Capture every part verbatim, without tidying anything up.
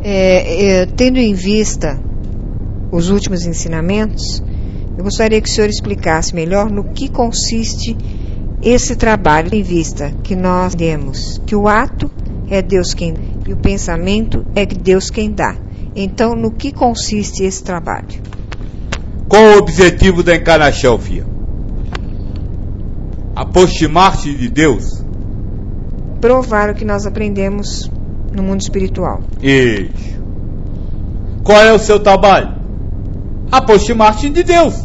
É, é, tendo em vista os últimos ensinamentos, eu gostaria que o senhor explicasse melhor no que consiste esse trabalho, em vista que nós temos que o ato é Deus quem e o pensamento é Deus quem dá. Então, no que consiste esse trabalho? Qual o objetivo da encarnação, filha? Aproximar-se de Deus? Provar o que nós aprendemos no mundo espiritual. Isso. Qual é o seu trabalho? Aproximar-se de Deus.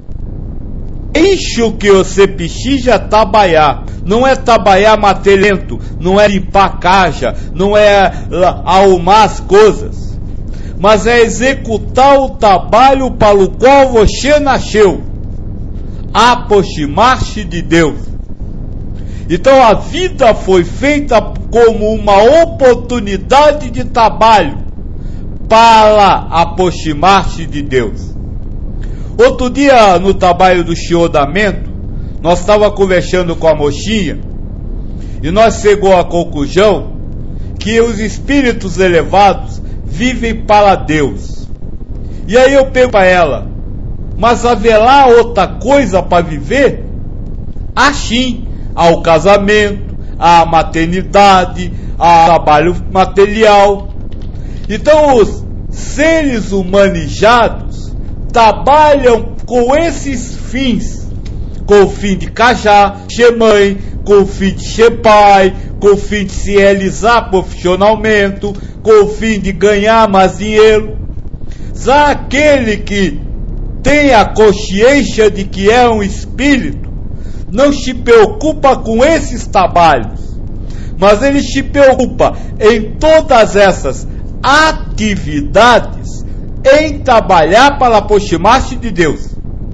Isso que você precisa trabalhar. Não é trabalhar matelento, não é limpar caixa, não é arrumar as coisas, mas é executar o trabalho para o qual você nasceu. Aproximar-se de Deus. Então a vida foi feita como uma oportunidade de trabalho para aproximar-se de Deus. Outro dia, no trabalho do chiodamento, nós estávamos conversando com a mocinha e nós chegou à conclusão que os espíritos elevados vivem para Deus. E aí eu pergunto para ela, mas haverá outra coisa para viver? Assim, há o casamento, há a maternidade, há o trabalho material. Então os seres humanizados trabalham com esses fins, com o fim de casar, ser mãe, com o fim de ser pai, com o fim de se realizar profissionalmente, com o fim de ganhar mais dinheiro. Já aquele que tem a consciência de que é um espírito, não se preocupa com esses trabalhos, mas ele se preocupa em todas essas atividades em trabalhar para aproximar-se de Deus.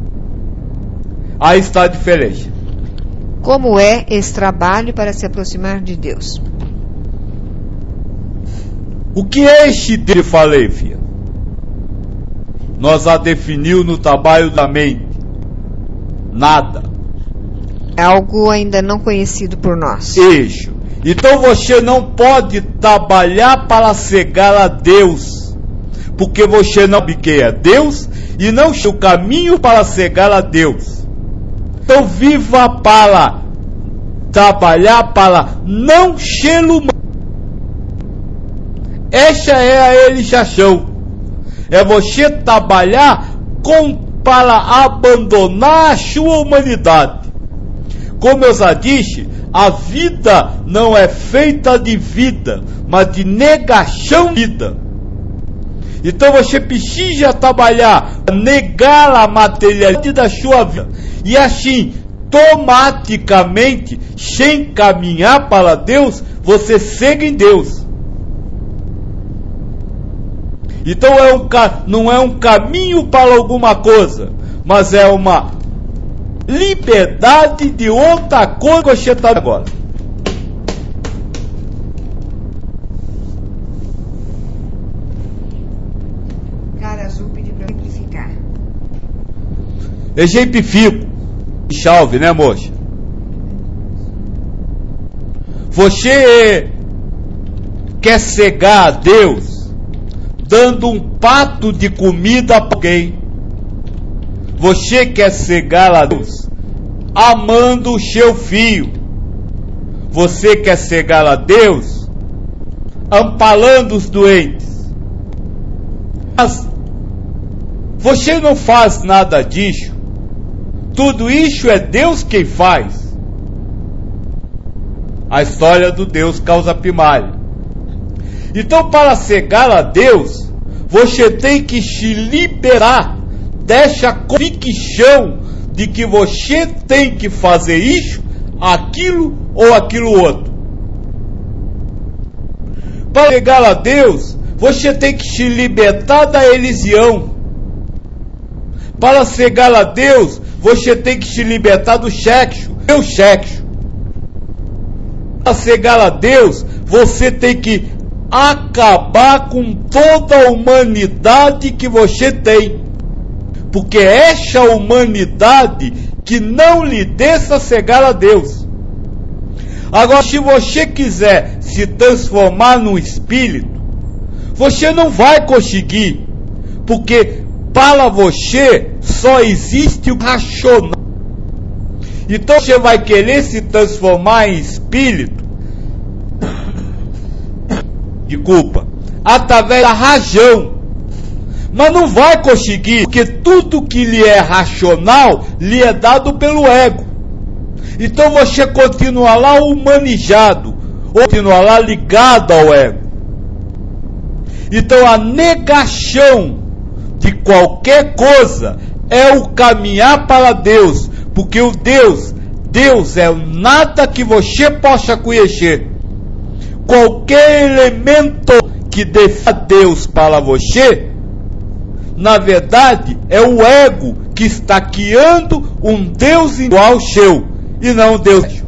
Aí está a diferença. Como é esse trabalho para se aproximar de Deus? O que é este Deus que falei, filha? Nós a definiu no trabalho da mente. Nada. É algo ainda não conhecido por nós. Isso. Então você não pode trabalhar para chegar a Deus, porque você não sabe quem é Deus e não tem o caminho para chegar a Deus. Então viva para trabalhar para não ser humano. Essa é a realização. É você trabalhar com, para abandonar a sua humanidade. Como eu já disse, a vida não é feita de vida, mas de negação de vida. Então você precisa trabalhar, negar a materialidade da sua vida. E assim, automaticamente, sem caminhar para Deus, você segue em Deus. Então é um, não é um caminho para alguma coisa, mas é uma liberdade de outra coisa que você está agora. Cara azul pediu para simplificar. Exemplifico. Chave, né, moça? Você quer cegar a Deus dando um prato de comida para alguém. Você quer cegar a Deus amando o seu filho. Você quer cegar a Deus amparando os doentes. Mas você não faz nada disso. Tudo isso é Deus quem faz. A história do Deus causa primária. Então, para cegar a Deus, você tem que se liberar dessa convicção de que você tem que fazer isso, aquilo ou aquilo outro. Para cegar a Deus, você tem que se libertar da religião. Para cegar a Deus, você tem que se libertar do sexo, do sexo. Para cegar a Deus, você tem que acabar com toda a humanidade que você tem, porque é essa humanidade que não lhe deixa cegar a Deus. Agora, se você quiser se transformar num espírito, Você não vai conseguir, porque para você só existe o racional. Então você vai querer se transformar em espírito, desculpa, através da razão. Mas não vai conseguir, porque tudo que lhe é racional lhe é dado pelo ego. Então você continua lá humanizado, ou continua lá ligado ao ego. Então a negação de qualquer coisa é o caminhar para Deus, porque o Deus, Deus é nada que você possa conhecer. Qualquer elemento que defina Deus para você, na verdade, é o ego que está criando um Deus igual ao seu, e não um Deus.